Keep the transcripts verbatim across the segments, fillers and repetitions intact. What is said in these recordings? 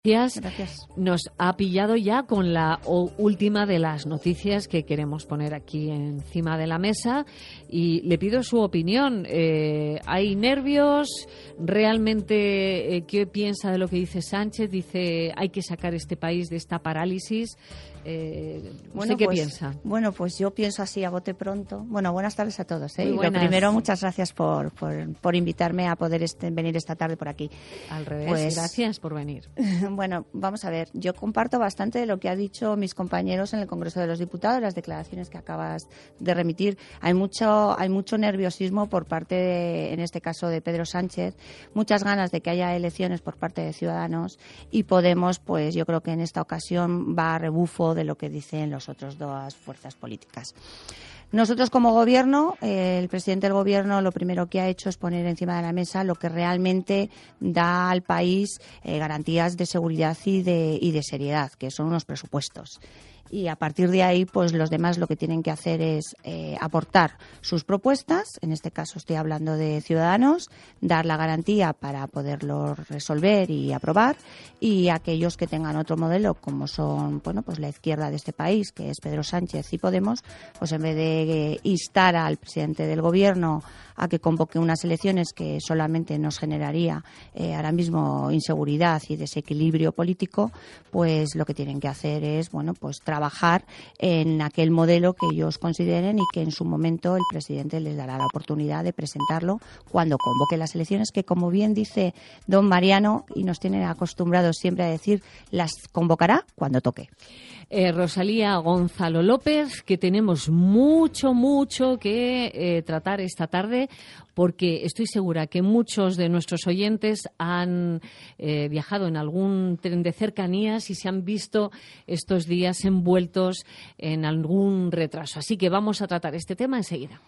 Gracias. Nos ha pillado ya con la última de las noticias que queremos poner aquí encima de la mesa y le pido su opinión. Eh, ¿Hay nervios? ¿Realmente eh, qué piensa de lo que dice Sánchez? Dice hay que sacar este país de esta parálisis. Eh, bueno, ¿Qué pues, piensa? Bueno, pues yo pienso así a bote pronto. Bueno, buenas tardes a todos. ¿eh? Muy Lo primero, muchas gracias por, por, por invitarme a poder este, venir esta tarde por aquí. Al revés, pues, gracias por venir. Bueno, vamos a ver. Yo comparto bastante de lo que han dicho mis compañeros en el Congreso de los Diputados, las declaraciones que acabas de remitir. Hay mucho, hay mucho nerviosismo por parte, de, en este caso, de Pedro Sánchez, muchas ganas de que haya elecciones por parte de Ciudadanos y Podemos, pues yo creo que en esta ocasión va a rebufo de lo que dicen las otras dos fuerzas políticas. Nosotros como Gobierno, eh, el presidente del Gobierno lo primero que ha hecho es poner encima de la mesa lo que realmente da al país eh, garantías de seguridad y de, y de seriedad, que son unos presupuestos. Y a partir de ahí, pues los demás lo que tienen que hacer es eh, aportar sus propuestas, en este caso estoy hablando de Ciudadanos, dar la garantía para poderlo resolver y aprobar, y aquellos que tengan otro modelo, como son bueno pues la izquierda de este país, que es Pedro Sánchez y Podemos, pues en vez de instar al presidente del Gobierno a que convoque unas elecciones que solamente nos generaría eh, ahora mismo inseguridad y desequilibrio político, pues lo que tienen que hacer es bueno pues trabajar en aquel modelo que ellos consideren y que en su momento el presidente les dará la oportunidad de presentarlo cuando convoque las elecciones, que como bien dice don Mariano, y nos tienen acostumbrados siempre a decir, las convocará cuando toque. Eh, Rosalía Gonzalo López, que tenemos mucho, mucho que eh, tratar esta tarde, porque estoy segura que muchos de nuestros oyentes han eh, viajado en algún tren de cercanías y se han visto estos días envueltos en algún retraso. Así que vamos a tratar este tema enseguida.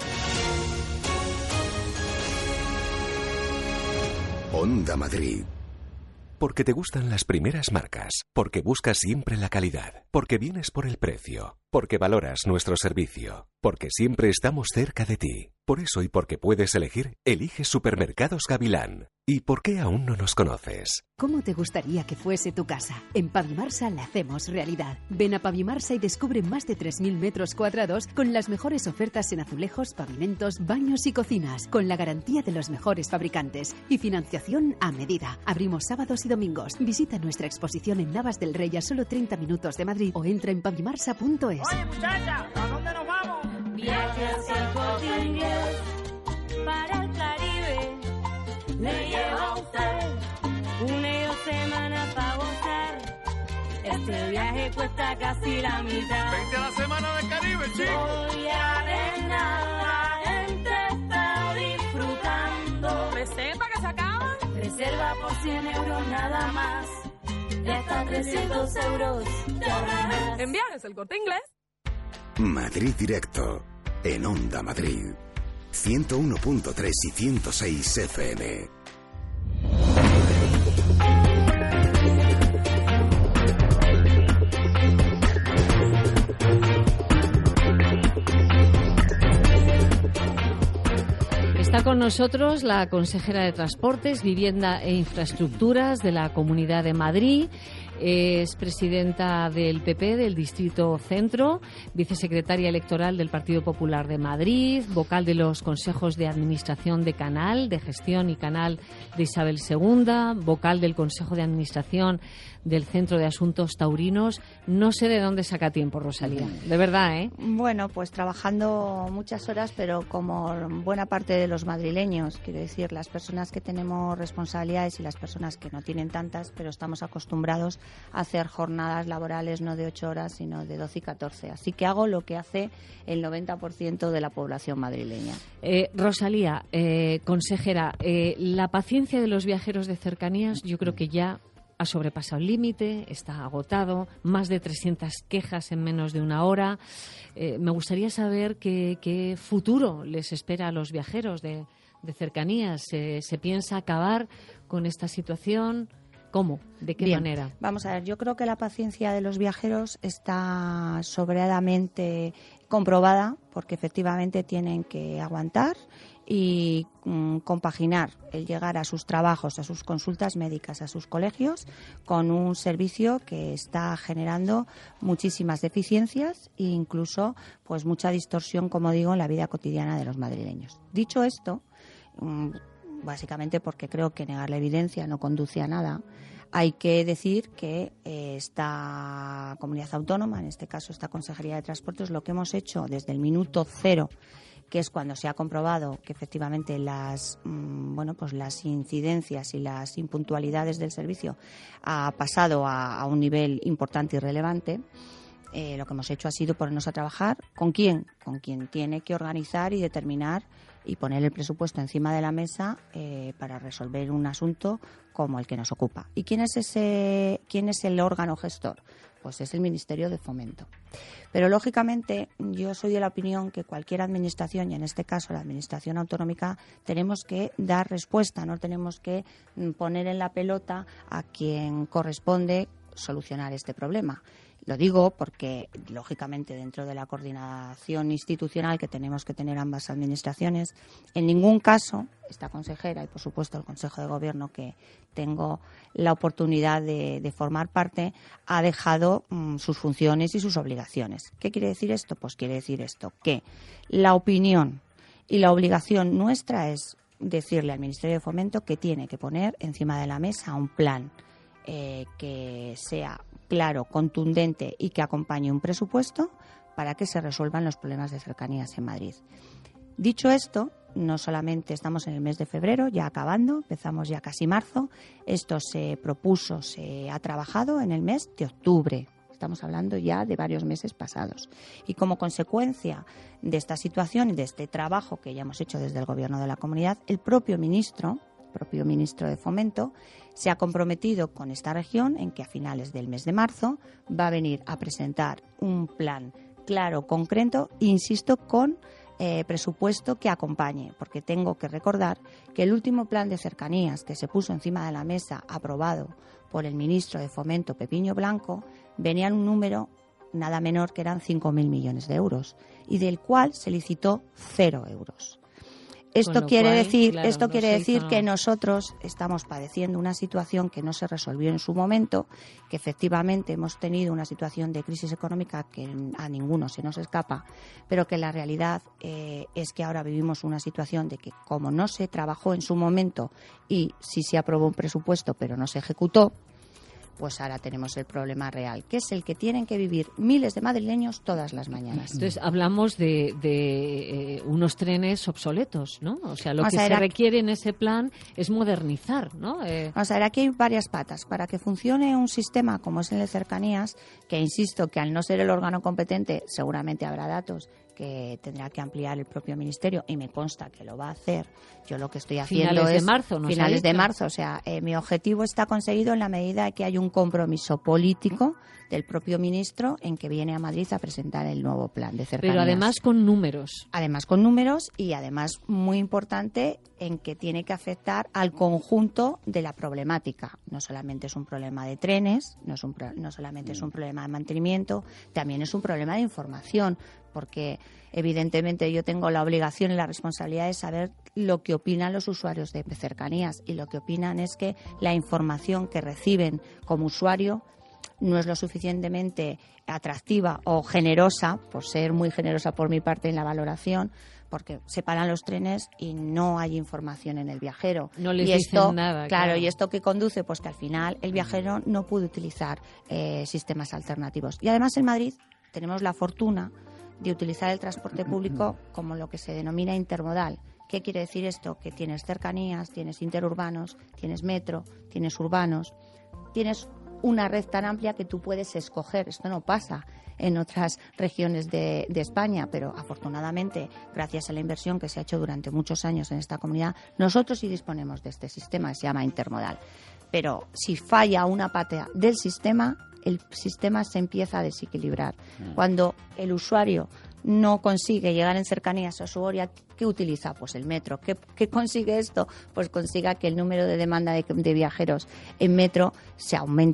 Onda Madrid. Porque te gustan las primeras marcas, porque buscas siempre la calidad, porque vienes por el precio, porque valoras nuestro servicio, porque siempre estamos cerca de ti. Por eso y porque puedes elegir, eliges Supermercados Gavilán. ¿Y por qué aún no nos conoces? ¿Cómo te gustaría que fuese tu casa? En Pavimarsa la hacemos realidad. Ven a Pavimarsa y descubre más de tres mil metros cuadrados con las mejores ofertas en azulejos, pavimentos, baños y cocinas, con la garantía de los mejores fabricantes y financiación a medida. Abrimos sábados y domingos. Visita nuestra exposición en Navas del Rey a solo treinta minutos de Madrid o entra en pavimarsa punto es. Oye, muchacha, ¿a dónde nos vamos? Viaje hacia el Corte Inglés para el Caribe. Le llevo a usted una y dos semanas para gozar. Este viaje cuesta casi la mitad. Vente a la semana del Caribe, chico. Voy a ver nada, entre está disfrutando. ¿Reserva que se acaban? Reserva por cien euros nada más. Y hasta trescientos euros te ahorrarás. En Viajes el Corte Inglés. Madrid Directo, en Onda Madrid, ciento uno punto tres y ciento seis F M. Está con nosotros la consejera de Transportes, Vivienda e Infraestructuras de la Comunidad de Madrid. Es presidenta del P P del Distrito Centro, vicesecretaria electoral del Partido Popular de Madrid, vocal de los consejos de administración de Canal, de Gestión y Canal de Isabel segunda, vocal del Consejo de Administración del Centro de Asuntos Taurinos. No sé de dónde saca tiempo, Rosalía, de verdad, ¿eh? Bueno, pues trabajando muchas horas, pero como buena parte de los madrileños, quiero decir, las personas que tenemos responsabilidades y las personas que no tienen tantas, pero estamos acostumbrados a hacer jornadas laborales no de ocho horas, sino de doce y catorce. Así que hago lo que hace el noventa por ciento de la población madrileña. Eh, Rosalía, eh, consejera, eh, la paciencia de los viajeros de cercanías yo creo que ya ha sobrepasado el límite, está agotado, más de trescientas quejas en menos de una hora. Eh, me gustaría saber qué, qué futuro les espera a los viajeros de, de cercanías. ¿Se, ¿Se piensa acabar con esta situación? ¿Cómo? ¿De qué Bien, manera? Vamos a ver, yo creo que la paciencia de los viajeros está sobradamente comprobada porque efectivamente tienen que aguantar y mm, compaginar el llegar a sus trabajos, a sus consultas médicas, a sus colegios, con un servicio que está generando muchísimas deficiencias e incluso pues mucha distorsión, como digo, en la vida cotidiana de los madrileños. Dicho esto, mm, básicamente porque creo que negar la evidencia no conduce a nada, hay que decir que eh, esta comunidad autónoma, en este caso esta Consejería de Transportes, lo que hemos hecho desde el minuto cero, que es cuando se ha comprobado que efectivamente las mmm, bueno pues las incidencias y las impuntualidades del servicio ha pasado a, a un nivel importante y relevante, eh, lo que hemos hecho ha sido ponernos a trabajar ¿con quién? Con quien tiene que organizar y determinar y poner el presupuesto encima de la mesa eh, para resolver un asunto como el que nos ocupa. ¿Y quién es ese, quién es el órgano gestor? Pues es el Ministerio de Fomento. Pero, lógicamente, yo soy de la opinión que cualquier administración, y en este caso la Administración Autonómica, tenemos que dar respuesta, no tenemos que poner en la pelota a quien corresponde solucionar este problema. Lo digo porque, lógicamente, dentro de la coordinación institucional que tenemos que tener ambas administraciones, en ningún caso esta consejera y, por supuesto, el Consejo de Gobierno que tengo la oportunidad de, de formar parte, ha dejado um, sus funciones y sus obligaciones. ¿Qué quiere decir esto? Pues quiere decir esto, que la opinión y la obligación nuestra es decirle al Ministerio de Fomento que tiene que poner encima de la mesa un plan eh, que sea claro, contundente y que acompañe un presupuesto para que se resuelvan los problemas de cercanías en Madrid. Dicho esto, no solamente estamos en el mes de febrero, ya acabando, empezamos ya casi marzo. Esto se propuso, se ha trabajado en el mes de octubre. Estamos hablando ya de varios meses pasados. Y como consecuencia de esta situación y de este trabajo que ya hemos hecho desde el Gobierno de la Comunidad, el propio ministro, propio ministro de Fomento, se ha comprometido con esta región en que a finales del mes de marzo va a venir a presentar un plan claro, concreto, insisto, con eh, presupuesto que acompañe, porque tengo que recordar que el último plan de cercanías que se puso encima de la mesa, aprobado por el ministro de Fomento, Pepiño Blanco, venía en un número nada menor que eran cinco mil millones de euros y del cual se licitó cero euros. Esto quiere cual, decir, claro, esto quiere decir hizo... que nosotros estamos padeciendo una situación que no se resolvió en su momento, que efectivamente hemos tenido una situación de crisis económica que a ninguno se nos escapa, pero que la realidad eh, es que ahora vivimos una situación de que como no se trabajó en su momento y sí se aprobó un presupuesto pero no se ejecutó, pues ahora tenemos el problema real, que es el que tienen que vivir miles de madrileños todas las mañanas. Entonces, hablamos de, de eh, unos trenes obsoletos, ¿no? O sea, lo Vamos que se aquí... requiere en ese plan es modernizar, ¿no? Eh... Vamos a ver, aquí hay varias patas. Para que funcione un sistema como es el de cercanías, que insisto que al no ser el órgano competente, seguramente habrá datos que tendrá que ampliar el propio ministerio y me consta que lo va a hacer. Yo lo que estoy haciendo finales es de marzo, ¿no? finales de marzo, o sea, eh, mi objetivo está conseguido en la medida de que hay un compromiso político del propio ministro en que viene a Madrid a presentar el nuevo plan de cercanías. Pero además con números. Además con números y además muy importante en que tiene que afectar al conjunto de la problemática. No solamente es un problema de trenes, no, es un pro- no solamente es un problema de mantenimiento, también es un problema de información, porque evidentemente yo tengo la obligación y la responsabilidad de saber lo que opinan los usuarios de cercanías y lo que opinan es que la información que reciben como usuario no es lo suficientemente atractiva o generosa, por ser muy generosa por mi parte en la valoración, porque se paran los trenes y no hay información en el viajero. No les y dicen esto, nada. Claro, claro, y esto que conduce, pues que al final el viajero no puede utilizar eh, sistemas alternativos. Y además en Madrid tenemos la fortuna de utilizar el transporte público como lo que se denomina intermodal. ¿Qué quiere decir esto? Que tienes cercanías, tienes interurbanos, tienes metro, tienes urbanos, tienes una red tan amplia que tú puedes escoger. Esto no pasa en otras regiones de, de España, pero afortunadamente, gracias a la inversión que se ha hecho durante muchos años en esta comunidad, nosotros sí disponemos de este sistema que se llama intermodal. Pero si falla una pata del sistema, el sistema se empieza a desequilibrar. Cuando el usuario no consigue llegar en cercanías a su área, ¿qué utiliza? Pues el metro. ¿Qué, qué consigue esto? Pues consiga que el número de demanda de, de viajeros en metro se aumenta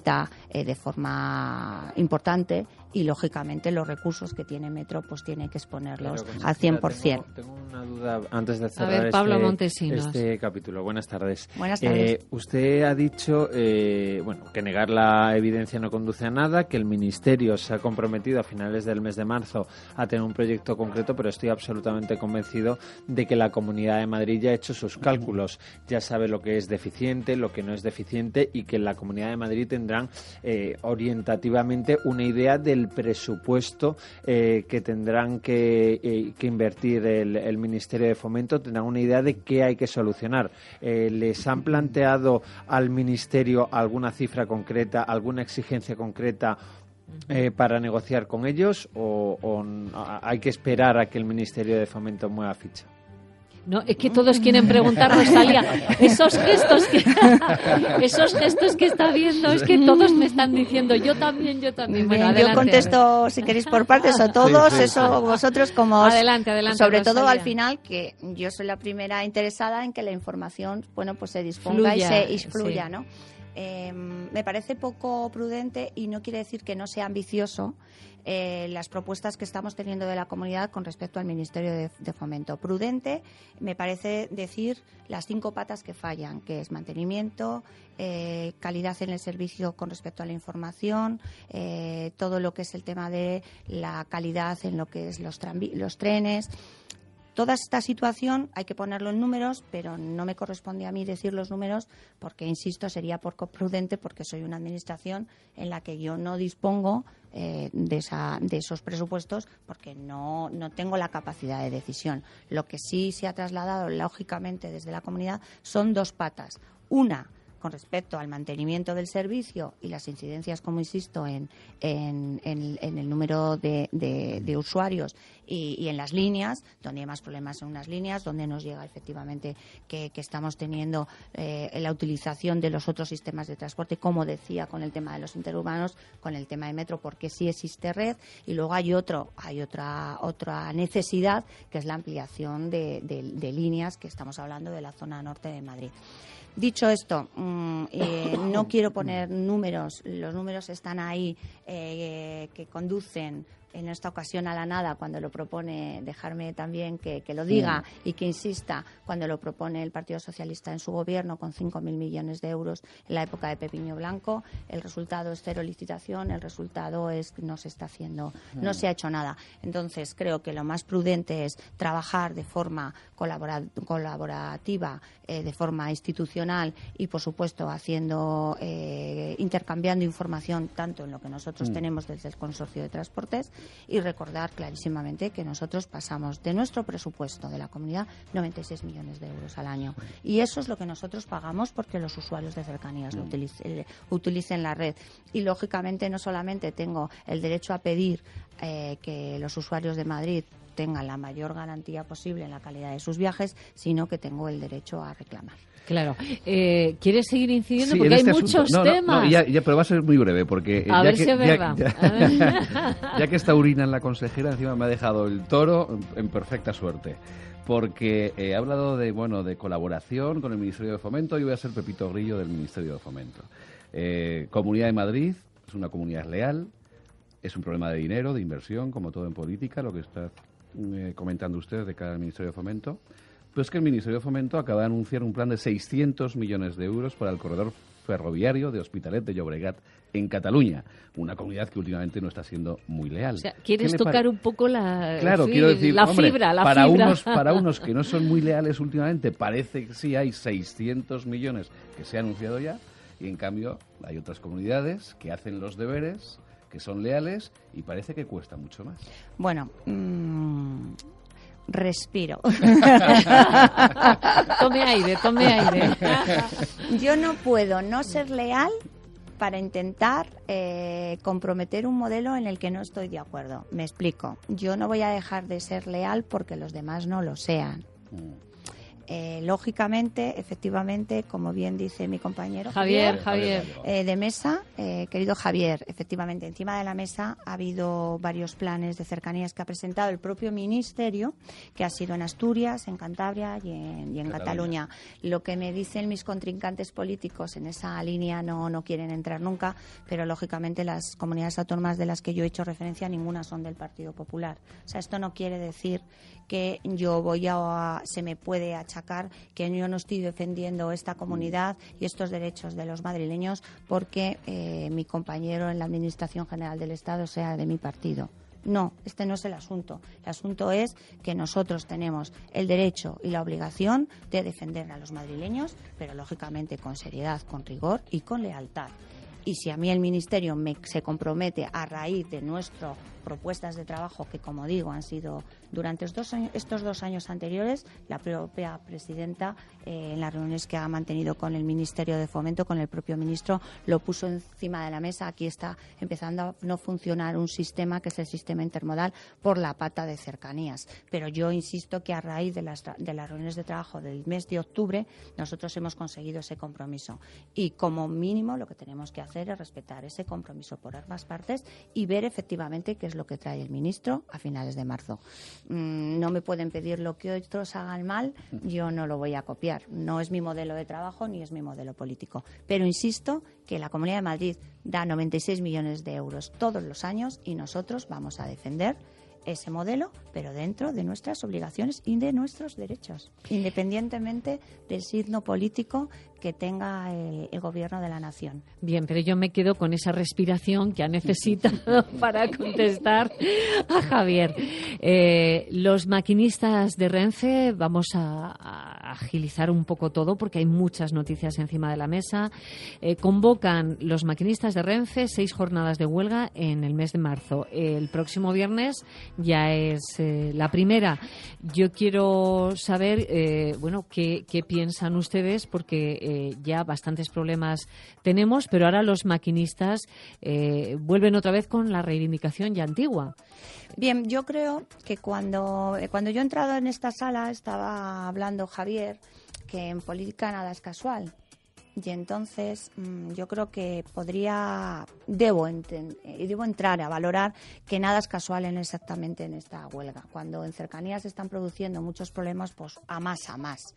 eh, de forma importante y, lógicamente, los recursos que tiene Metro pues tiene que exponerlos Pero, al cien por ciento. Tengo, tengo una duda antes de cerrar A ver, Pablo este, Montesinos. este capítulo. Buenas tardes. Buenas tardes. Eh, usted ha dicho eh, bueno, que negar la evidencia no conduce a nada, que el Ministerio se ha comprometido a finales del mes de marzo a tener un proyecto concreto, pero estoy absolutamente convencido de que la Comunidad de Madrid ya ha hecho sus cálculos, ya sabe lo que es deficiente, lo que no es deficiente, y que en la Comunidad de Madrid tendrán eh, orientativamente una idea del presupuesto eh, que tendrán que, eh, que invertir el, el Ministerio de Fomento, tendrán una idea de qué hay que solucionar. Eh, ¿Les han planteado al Ministerio alguna cifra concreta, alguna exigencia concreta eh, para negociar con ellos, o, o hay que esperar a que el Ministerio de Fomento mueva ficha? No, es que todos quieren preguntar, Rosalía. Esos gestos que esos gestos que está viendo, es que todos me están diciendo, yo también, yo también. Bueno, Bien, adelante. yo contesto, si queréis, por partes o todos, Sí, sí, eso sí. vosotros como... Adelante, adelante, Sobre todo Rosalía. al final, que yo soy la primera interesada en que la información, bueno, pues se disponga Fluya, y se y fluya, sí. ¿no? Eh, me parece poco prudente, y no quiere decir que no sea ambicioso, eh, las propuestas que estamos teniendo de la comunidad con respecto al Ministerio de, de Fomento. Prudente me parece decir las cinco patas que fallan, que es mantenimiento, eh, calidad en el servicio con respecto a la información, eh, todo lo que es el tema de la calidad en lo que es los, tranvi- los trenes. Toda esta situación hay que ponerlo en números, pero no me corresponde a mí decir los números porque, insisto, sería poco prudente, porque soy una administración en la que yo no dispongo eh, de, esa, de esos presupuestos, porque no, no tengo la capacidad de decisión. Lo que sí se ha trasladado, lógicamente, desde la comunidad son dos patas. Una, con respecto al mantenimiento del servicio y las incidencias, como insisto, en, en, en, en el número de, de, de usuarios y, y en las líneas, donde hay más problemas en unas líneas, donde nos llega efectivamente que, que estamos teniendo eh, la utilización de los otros sistemas de transporte, como decía, con el tema de los interurbanos, con el tema de metro, porque sí existe red. Y luego hay otro, hay otra, otra necesidad, que es la ampliación de, de, de líneas, que estamos hablando de la zona norte de Madrid. Dicho esto, mmm, eh, no quiero poner números, los números están ahí, eh, que conducen en esta ocasión a la nada cuando lo propone, dejarme también que, que lo diga y que insista, cuando lo propone el Partido Socialista en su gobierno con cinco mil millones de euros en la época de Pepiño Blanco. El resultado es cero licitación, el resultado es que no se está haciendo, no se ha hecho nada. Entonces creo que lo más prudente es trabajar de forma colabora- colaborativa, eh, de forma institucional y, por supuesto, haciendo, eh, intercambiando información tanto en lo que nosotros mm. tenemos desde el Consorcio de Transportes, y recordar clarísimamente que nosotros pasamos de nuestro presupuesto de la comunidad noventa y seis millones de euros al año. Y eso es lo que nosotros pagamos porque los usuarios de cercanías lo utilicen, utilicen la red. Y, lógicamente, no solamente tengo el derecho a pedir eh, que los usuarios de Madrid tengan la mayor garantía posible en la calidad de sus viajes, sino que tengo el derecho a reclamar. Claro. Eh, ¿Quieres seguir incidiendo? Sí, porque hay este muchos no, no, temas. No, ya, ya, pero va a ser muy breve, porque... A ya ver que, si es verdad. Ya, ya, ya que está Urina en la consejera, encima me ha dejado el toro en perfecta suerte. Porque he hablado de, bueno, de colaboración con el Ministerio de Fomento. Yo voy a ser Pepito Grillo del Ministerio de Fomento. Eh, Comunidad de Madrid es una comunidad leal, es un problema de dinero, de inversión, como todo en política, lo que está eh, comentando usted de cada Ministerio de Fomento. Pero es que el Ministerio de Fomento acaba de anunciar un plan de seiscientos millones de euros para el corredor ferroviario de Hospitalet de Llobregat en Cataluña, una comunidad que últimamente no está siendo muy leal. O sea, ¿quieres tocar pare... un poco la, claro, sí, quiero decir, la hombre, fibra? La para, fibra. Unos, para unos que no son muy leales últimamente, parece que sí hay seiscientos millones que se ha anunciado ya, y en cambio hay otras comunidades que hacen los deberes, que son leales, y parece que cuesta mucho más. Bueno... Mmm... Respiro. Tome aire, tome aire. Yo no puedo no ser leal para intentar eh, comprometer un modelo en el que no estoy de acuerdo. Me explico. Yo no voy a dejar de ser leal porque los demás no lo sean. eh, lógicamente, efectivamente, como bien dice mi compañero Javier, Javier, Javier. Eh, de mesa, eh, querido Javier, efectivamente, encima de la mesa ha habido varios planes de cercanías que ha presentado el propio Ministerio, que ha sido en Asturias, en Cantabria y en, y en Cataluña. Cataluña. Lo que me dicen mis contrincantes políticos en esa línea no, no quieren entrar nunca, pero lógicamente las comunidades autónomas de las que yo he hecho referencia, ninguna son del Partido Popular. O sea, esto no quiere decir que yo voy a, se me puede achacar que yo no estoy defendiendo esta comunidad y estos derechos de los madrileños porque eh, mi compañero en la Administración General del Estado sea de mi partido. No, este no es el asunto. El asunto es que nosotros tenemos el derecho y la obligación de defender a los madrileños, pero lógicamente con seriedad, con rigor y con lealtad. Y si a mí el Ministerio me, se compromete a raíz de nuestras propuestas de trabajo, que como digo han sido durante estos dos años, estos dos años anteriores, la propia presidenta eh, en las reuniones que ha mantenido con el Ministerio de Fomento, con el propio ministro, lo puso encima de la mesa. Aquí está empezando a no funcionar un sistema que es el sistema intermodal por la pata de cercanías. Pero yo insisto que a raíz de las, de las reuniones de trabajo del mes de octubre nosotros hemos conseguido ese compromiso. Y como mínimo lo que tenemos que hacer es respetar ese compromiso por ambas partes y ver efectivamente qué es lo que trae el ministro a finales de marzo. Mm, no me pueden pedir lo que otros hagan mal, yo no lo voy a copiar. No es mi modelo de trabajo ni es mi modelo político. Pero insisto que la Comunidad de Madrid da noventa y seis millones de euros todos los años y nosotros vamos a defender ese modelo, pero dentro de nuestras obligaciones y de nuestros derechos, independientemente del signo político que tenga el, el gobierno de la nación. Bien, pero yo me quedo con esa respiración que ha necesitado para contestar a Javier. Eh, los maquinistas de Renfe, vamos a, a agilizar un poco todo porque hay muchas noticias encima de la mesa. Eh, convocan los maquinistas de Renfe seis jornadas de huelga en el mes de marzo. El próximo viernes ya es eh, la primera. Yo quiero saber, eh, bueno, qué, qué piensan ustedes porque eh, ya bastantes problemas tenemos, pero ahora los maquinistas eh, vuelven otra vez con la reivindicación ya antigua. Bien, yo creo que cuando, cuando yo he entrado en esta sala estaba hablando Javier que en política nada es casual. Y entonces mmm, yo creo que podría, debo, enten, debo entrar a valorar que nada es casual en exactamente en esta huelga. Cuando en cercanías se están produciendo muchos problemas, pues a más, a más.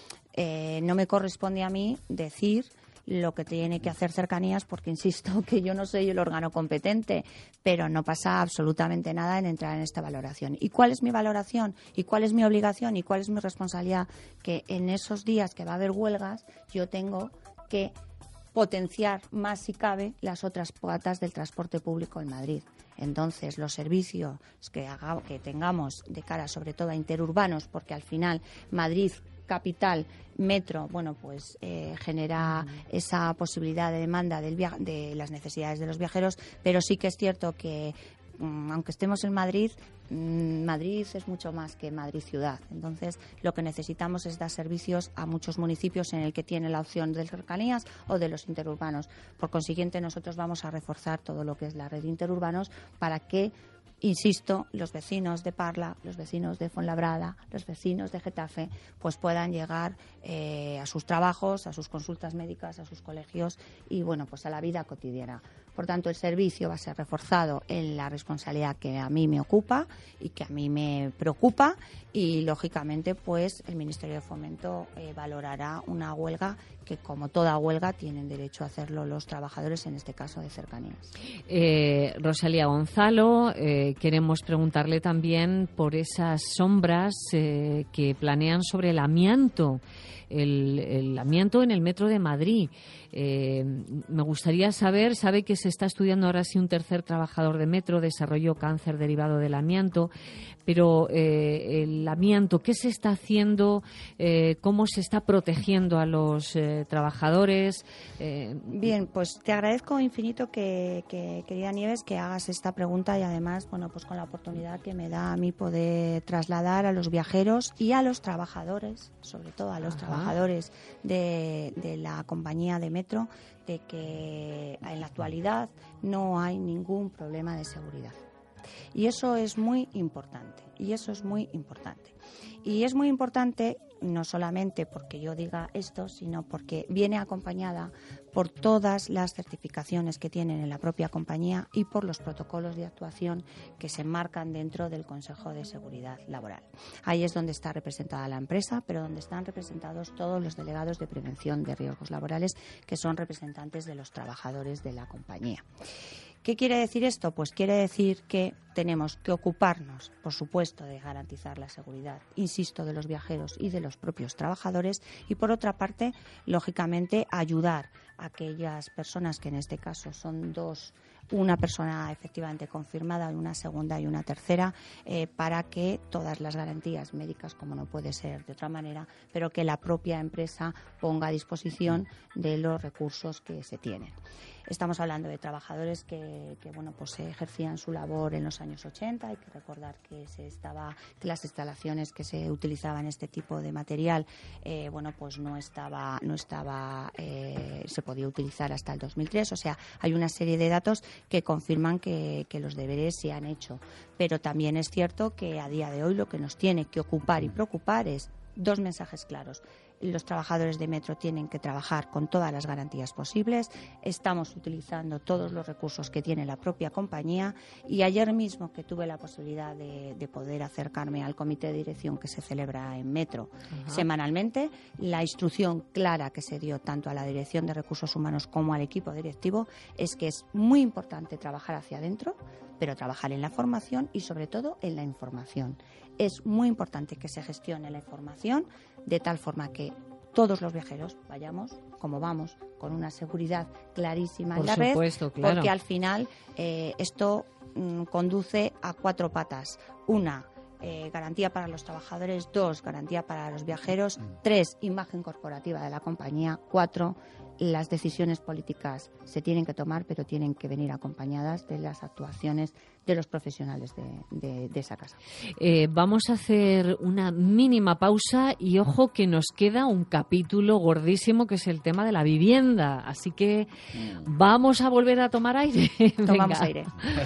Eh, no me corresponde a mí decir lo que tiene que hacer cercanías porque insisto que yo no soy el órgano competente, pero no pasa absolutamente nada en entrar en esta valoración. ¿Y cuál es mi valoración? ¿Y cuál es mi obligación? ¿Y cuál es mi responsabilidad? Que en esos días que va a haber huelgas yo tengo que potenciar más si cabe las otras patas del transporte público en Madrid. Entonces, los servicios que, haga, que tengamos de cara sobre todo a interurbanos, porque al final Madrid capital, metro, bueno, pues eh, genera esa posibilidad de demanda del via- de las necesidades de los viajeros, pero sí que es cierto que mmm, aunque estemos en Madrid, mmm, Madrid es mucho más que Madrid ciudad. Entonces, lo que necesitamos es dar servicios a muchos municipios en el que tiene la opción de cercanías o de los interurbanos. Por consiguiente, nosotros vamos a reforzar todo lo que es la red de interurbanos para que, insisto, los vecinos de Parla, los vecinos de Fuenlabrada, los vecinos de Getafe, pues puedan llegar eh, a sus trabajos, a sus consultas médicas, a sus colegios y, bueno, pues a la vida cotidiana. Por tanto, el servicio va a ser reforzado en la responsabilidad que a mí me ocupa y que a mí me preocupa y, lógicamente, pues el Ministerio de Fomento eh, valorará una huelga que, como toda huelga, tienen derecho a hacerlo los trabajadores, en este caso de cercanías. Eh, Rosalía Gonzalo, eh, queremos preguntarle también por esas sombras eh, que planean sobre el amianto, el, el amianto en el metro de Madrid. Eh, me gustaría saber, sabe que se está estudiando ahora si un tercer trabajador de metro desarrolló cáncer derivado del amianto, pero eh, el amianto, ¿qué se está haciendo? Eh, ¿Cómo se está protegiendo a los eh, trabajadores? Eh, Bien, pues te agradezco infinito que, que, querida Nieves, que hagas esta pregunta y además, bueno, pues con la oportunidad que me da a mí poder trasladar a los viajeros y a los trabajadores, sobre todo a los Ajá. trabajadores de, de la compañía de metro, de que en la actualidad no hay ningún problema de seguridad. Y eso es muy importante, y eso es muy importante. Y es muy importante no solamente porque yo diga esto, sino porque viene acompañada por todas las certificaciones que tienen en la propia compañía y por los protocolos de actuación que se marcan dentro del Consejo de Seguridad Laboral. Ahí es donde está representada la empresa, pero donde están representados todos los delegados de prevención de riesgos laborales, que son representantes de los trabajadores de la compañía. ¿Qué quiere decir esto? Pues quiere decir que tenemos que ocuparnos, por supuesto, de garantizar la seguridad, insisto, de los viajeros y de los propios trabajadores y, por otra parte, lógicamente, ayudar a aquellas personas que en este caso son dos, una persona efectivamente confirmada y una segunda y una tercera, eh, para que todas las garantías médicas, como no puede ser de otra manera, pero que la propia empresa ponga a disposición de los recursos que se tienen. Estamos hablando de trabajadores que, que bueno, pues ejercían su labor en los años ochenta. Hay que recordar que se estaba, que las instalaciones que se utilizaban este tipo de material, eh, bueno, pues no estaba, no estaba, eh, se podía utilizar hasta el dos mil tres. O sea, hay una serie de datos que confirman que, que los deberes se han hecho. Pero también es cierto que a día de hoy lo que nos tiene que ocupar y preocupar es dos mensajes claros. Los trabajadores de Metro tienen que trabajar con todas las garantías posibles. Estamos utilizando todos los recursos que tiene la propia compañía y ayer mismo que tuve la posibilidad de, de poder acercarme al comité de dirección que se celebra en Metro Ajá. semanalmente, la instrucción clara que se dio tanto a la Dirección de Recursos Humanos como al equipo directivo es que es muy importante trabajar hacia adentro, pero trabajar en la formación y sobre todo en la información. Es muy importante que se gestione la información de tal forma que todos los viajeros vayamos, como vamos, con una seguridad clarísima Por en la supuesto, red, claro. porque al final eh, esto mm, conduce a cuatro patas. Una, eh, garantía para los trabajadores. Dos, garantía para los viajeros. Tres, imagen corporativa de la compañía. Cuatro, las decisiones políticas se tienen que tomar, pero tienen que venir acompañadas de las actuaciones de los profesionales de, de, de esa casa. Eh, vamos a hacer una mínima pausa y ojo que nos queda un capítulo gordísimo que es el tema de la vivienda. Así que vamos a volver a tomar aire. Tomamos aire.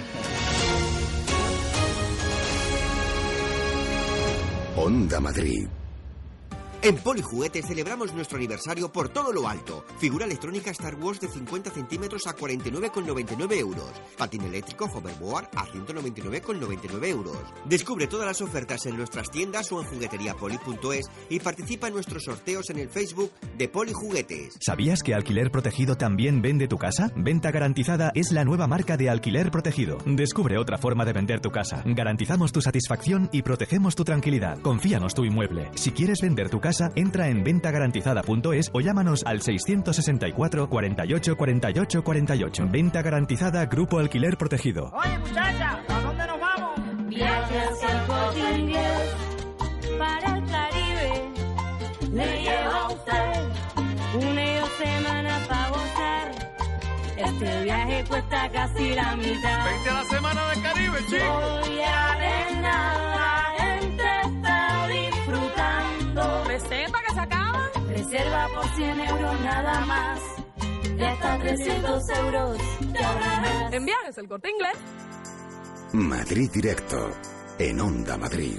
Onda Madrid. En Polijuguetes celebramos nuestro aniversario por todo lo alto. Figura electrónica Star Wars de cincuenta centímetros a cuarenta y nueve con noventa y nueve euros. Patín eléctrico Hoverboard a ciento noventa y nueve con noventa y nueve euros. Descubre todas las ofertas en nuestras tiendas o en jugueteriapoli punto es y participa en nuestros sorteos en el Facebook de Polijuguetes. ¿Sabías que Alquiler Protegido también vende tu casa? Venta Garantizada es la nueva marca de Alquiler Protegido. Descubre otra forma de vender tu casa. Garantizamos tu satisfacción y protegemos tu tranquilidad. Confíanos tu inmueble. Si quieres vender tu casa, entra en venta garantizada punto es o llámanos al seiscientos sesenta y cuatro, cuarenta y ocho, cuarenta y ocho, cuarenta y ocho. Venta Garantizada Grupo Alquiler Protegido. Oye, muchacha, ¿a dónde nos vamos? Viaje hacia el Corte Inglés para el Caribe. Le llevo a usted una y dos semanas para gozar. Este viaje cuesta casi la mitad. Vente a la semana del Caribe, chico. Voy a ver nada, la gente está disfrutando. Reserva que se acaban. Reserva por cien euros nada más. De hasta trescientos euros te ahorrarás. En Viajes El Corte Inglés. Madrid Directo, en Onda Madrid.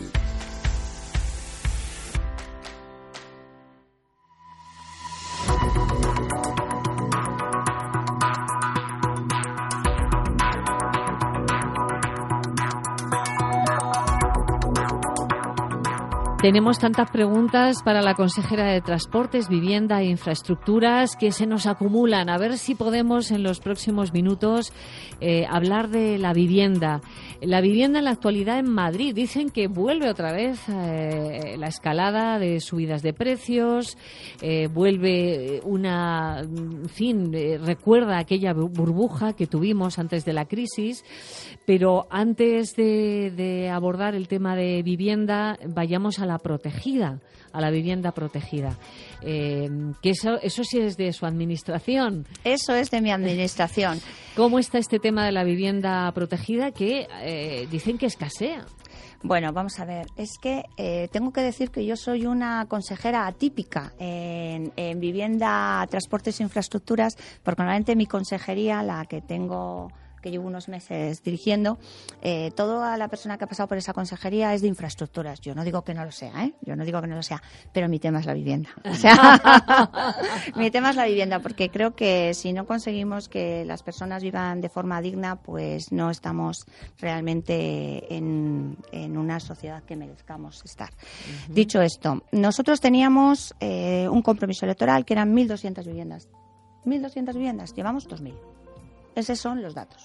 Tenemos tantas preguntas para la consejera de Transportes, Vivienda e Infraestructuras que se nos acumulan. A ver si podemos en los próximos minutos eh, hablar de la vivienda. La vivienda en la actualidad en Madrid. Dicen que vuelve otra vez eh, la escalada de subidas de precios, eh, vuelve una, en fin, eh, recuerda aquella burbuja que tuvimos antes de la crisis. Pero antes de, de abordar el tema de vivienda, vayamos a la protegida, a la vivienda protegida. Eh, que eso, eso sí es de su administración. Eso es de mi administración. ¿Cómo está este tema de la vivienda protegida que eh, dicen que escasea? Bueno, vamos a ver, es que eh, tengo que decir que yo soy una consejera atípica en, en vivienda, transportes e infraestructuras, porque normalmente mi consejería, la que tengo que llevo unos meses dirigiendo, eh, toda la persona que ha pasado por esa consejería es de infraestructuras. Yo no digo que no lo sea, ¿eh? Yo no digo que no lo sea, pero mi tema es la vivienda. O sea, mi tema es la vivienda, porque creo que si no conseguimos que las personas vivan de forma digna, pues no estamos realmente en, en una sociedad que merezcamos estar. Uh-huh. Dicho esto, nosotros teníamos eh, un compromiso electoral que eran mil doscientas viviendas. mil doscientas viviendas, llevamos dos mil. Esos son los datos.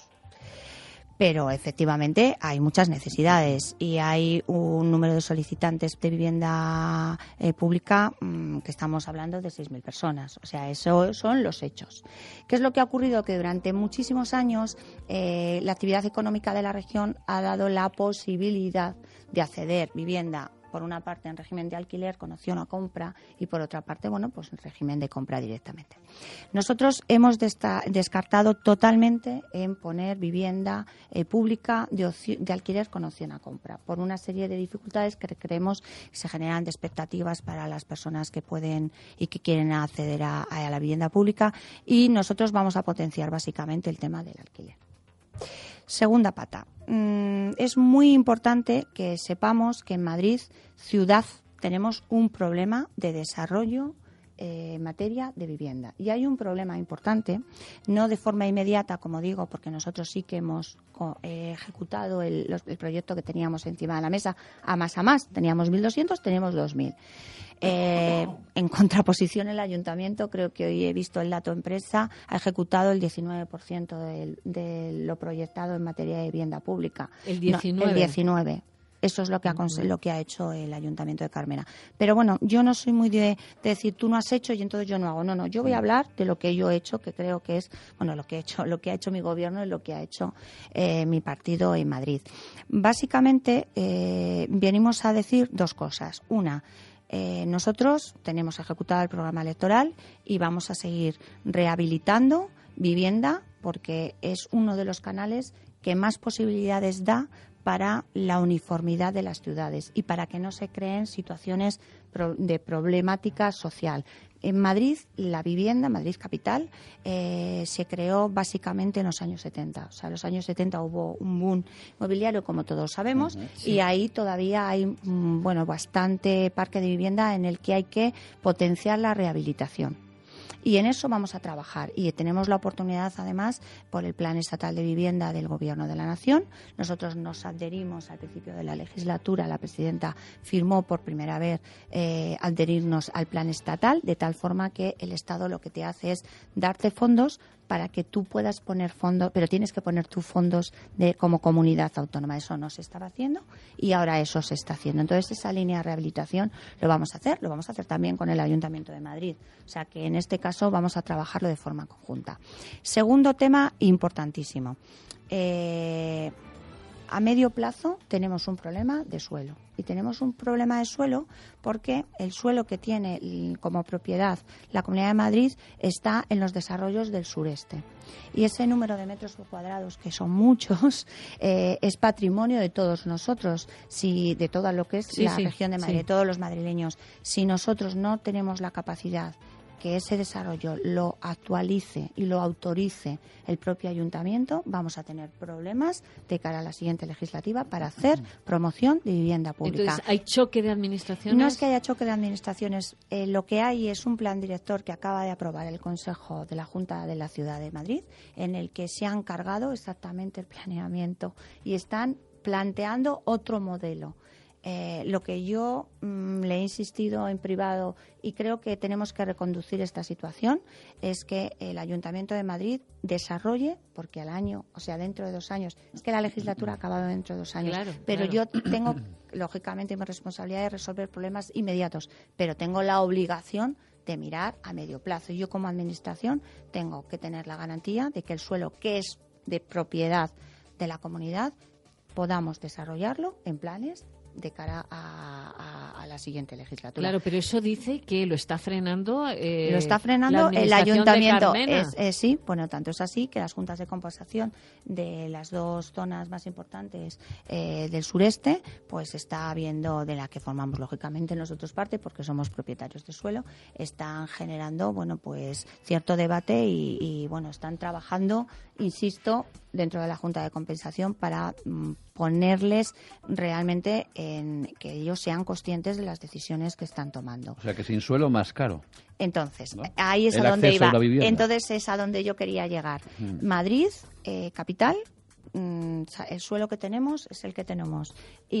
Pero efectivamente hay muchas necesidades y hay un número de solicitantes de vivienda eh, pública mmm, que estamos hablando de seis mil personas. O sea, eso son los hechos. ¿Qué es lo que ha ocurrido? Que durante muchísimos años eh, la actividad económica de la región ha dado la posibilidad de acceder vivienda, por una parte en régimen de alquiler con opción a compra y por otra parte, bueno, pues en régimen de compra directamente. Nosotros hemos desta- descartado totalmente en poner vivienda eh, pública de, ocio- de alquiler con opción a compra por una serie de dificultades que creemos que se generan de expectativas para las personas que pueden y que quieren acceder a, a la vivienda pública, y nosotros vamos a potenciar básicamente el tema del alquiler. Segunda pata. Mm, es muy importante que sepamos que en Madrid, ciudad, tenemos un problema de desarrollo eh, en materia de vivienda. Y hay un problema importante, no de forma inmediata, como digo, porque nosotros sí que hemos eh, ejecutado el, los, el proyecto que teníamos encima de la mesa a más a más. Teníamos mil doscientos, tenemos dos mil. Eh, en contraposición, el ayuntamiento, creo que hoy he visto el dato empresa, ha ejecutado el diecinueve por ciento de, de lo proyectado en materia de vivienda pública. El diecinueve. No, el diecinueve. Eso es lo que, ha, lo que ha hecho el Ayuntamiento de Carmena. Pero bueno, yo no soy muy de, de decir tú no has hecho y entonces yo no hago. No, no, yo voy a hablar de lo que yo he hecho, que creo que es, bueno, lo que he hecho, lo que ha hecho mi gobierno y lo que ha hecho eh, mi partido en Madrid. Básicamente, eh, venimos a decir dos cosas. Una, Eh, nosotros tenemos ejecutado el programa electoral y vamos a seguir rehabilitando vivienda porque es uno de los canales que más posibilidades da para la uniformidad de las ciudades y para que no se creen situaciones de problemática social. En Madrid, la vivienda, Madrid capital, eh, se creó básicamente en los años setenta. O sea, en los años setenta hubo un boom inmobiliario, como todos sabemos, uh-huh, sí. Y ahí todavía hay, bueno, bastante parque de vivienda en el que hay que potenciar la rehabilitación. Y en eso vamos a trabajar. Y tenemos la oportunidad, además, por el Plan Estatal de Vivienda del Gobierno de la Nación. Nosotros nos adherimos al principio de la legislatura. La presidenta firmó por primera vez eh, adherirnos al Plan Estatal, de tal forma que el Estado lo que te hace es darte fondos para que tú puedas poner fondos, pero tienes que poner tus fondos de, como comunidad autónoma. Eso no se estaba haciendo y ahora eso se está haciendo. Entonces, esa línea de rehabilitación lo vamos a hacer, lo vamos a hacer también con el Ayuntamiento de Madrid. O sea, que en este caso vamos a trabajarlo de forma conjunta. Segundo tema importantísimo. Eh, a medio plazo tenemos un problema de suelo. Y tenemos un problema de suelo porque el suelo que tiene como propiedad la Comunidad de Madrid está en los desarrollos del sureste. Y ese número de metros cuadrados, que son muchos, eh, es patrimonio de todos nosotros, si de toda lo que es sí, la sí, región de Madrid, sí. de todos los madrileños. Si nosotros no tenemos la capacidad que ese desarrollo lo actualice y lo autorice el propio ayuntamiento, vamos a tener problemas de cara a la siguiente legislativa para hacer promoción de vivienda pública. Entonces, ¿hay choque de administraciones? No es que haya choque de administraciones. Eh, lo que hay es un plan director que acaba de aprobar el Consejo de la Junta de la Ciudad de Madrid, en el que se han cargado exactamente el planeamiento y están planteando otro modelo. Eh, lo que yo mmm, le he insistido en privado y creo que tenemos que reconducir esta situación es que el Ayuntamiento de Madrid desarrolle, porque al año, o sea, dentro de dos años, es que la legislatura ha acabado dentro de dos años, claro, pero claro. yo tengo, lógicamente, mi responsabilidad de resolver problemas inmediatos, pero tengo la obligación de mirar a medio plazo. Y yo, como administración, tengo que tener la garantía de que el suelo, que es de propiedad de la comunidad, podamos desarrollarlo en planes de cara a, a, a la siguiente legislatura. Claro, pero eso dice que lo está frenando eh, lo está frenando el ayuntamiento. Es, es, sí, bueno, tanto es así que las juntas de compensación de las dos zonas más importantes eh, del sureste, pues está habiendo, de la que formamos lógicamente nosotros parte, porque somos propietarios de suelo, están generando, bueno, pues cierto debate y, y bueno, están trabajando, insisto, dentro de la Junta de Compensación para mm, ponerles realmente en que ellos sean conscientes de las decisiones que están tomando. O sea, que sin suelo más caro. Entonces, ¿no? ahí es El a donde acceso iba. a la vivienda. Entonces es a donde yo quería llegar. Mm. Madrid, eh, capital, mm, el suelo que tenemos es el que tenemos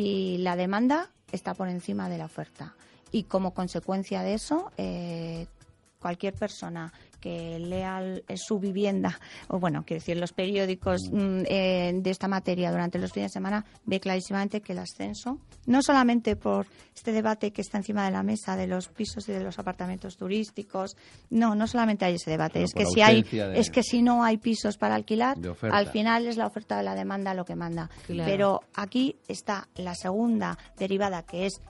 y la demanda está por encima de la oferta. Y como consecuencia de eso, eh, cualquier persona que lea el, su vivienda, o bueno, quiero decir, los periódicos mm, eh, de esta materia durante los fines de semana, ve clarísimamente que el ascenso, no solamente por este debate que está encima de la mesa de los pisos y de los apartamentos turísticos, no, no solamente hay ese debate, es que si hay, de, es que si no hay pisos para alquilar, al final es la oferta de la demanda lo que manda. Claro. Pero aquí está la segunda derivada, que es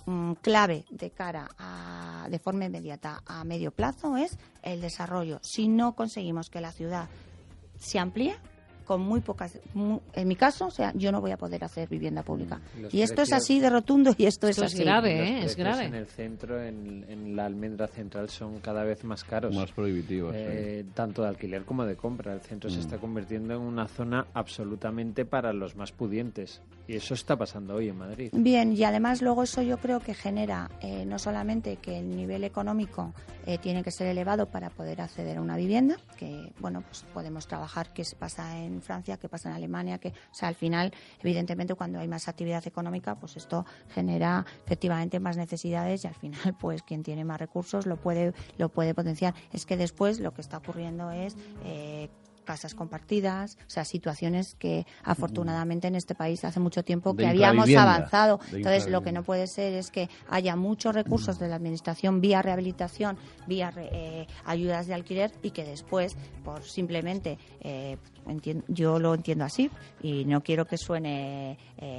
clave de cara a, de forma inmediata a medio plazo, es el desarrollo. Si no conseguimos que la ciudad se amplíe, con muy pocas, muy, en mi caso, o sea, yo no voy a poder hacer vivienda pública. Los y esto precios, es así de rotundo y esto, esto es así. Es grave, Los ¿eh? Es grave. En el centro, en, en la almendra central, son cada vez más caros. Más prohibitivos. Eh, sí. Tanto de alquiler como de compra. El centro mm. se está convirtiendo en una zona absolutamente para los más pudientes. Y eso está pasando hoy en Madrid. Bien, y además luego eso yo creo que genera eh, no solamente que el nivel económico eh, tiene que ser elevado para poder acceder a una vivienda, que bueno, pues podemos trabajar qué pasa en Francia, qué pasa en Alemania, que, o sea, al final, evidentemente, cuando hay más actividad económica, pues esto genera efectivamente más necesidades y al final, pues quien tiene más recursos lo puede lo puede potenciar. Es que después lo que está ocurriendo es eh, casas compartidas, o sea, situaciones que afortunadamente en este país hace mucho tiempo que habíamos avanzado. Entonces, lo que no puede ser es que haya muchos recursos de la administración vía rehabilitación, vía eh, ayudas de alquiler y que después, por simplemente, eh, entiendo, yo lo entiendo así y no quiero que suene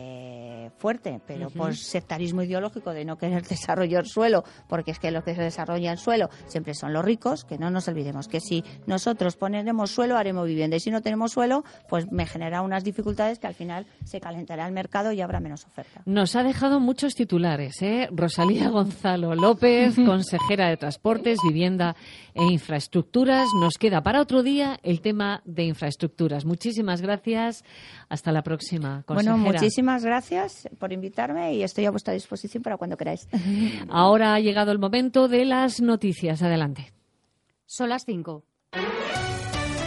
eh, fuerte, pero uh-huh. por sectarismo ideológico de no querer desarrollar suelo, porque es que los que se desarrollan suelo siempre son los ricos, que no nos olvidemos que si nosotros ponemos suelo haremos vivienda y si no tenemos suelo pues me genera unas dificultades que al final se calentará el mercado y habrá menos oferta. Nos ha dejado muchos titulares, ¿eh? Rosalía Gonzalo López, consejera de Transportes, Vivienda e Infraestructuras. Nos queda para otro día el tema de infraestructuras. Muchísimas gracias. Hasta la próxima, consejera. Bueno, muchísimas gracias por invitarme y estoy a vuestra disposición para cuando queráis. Ahora ha llegado el momento de las noticias. Adelante. Son las cinco.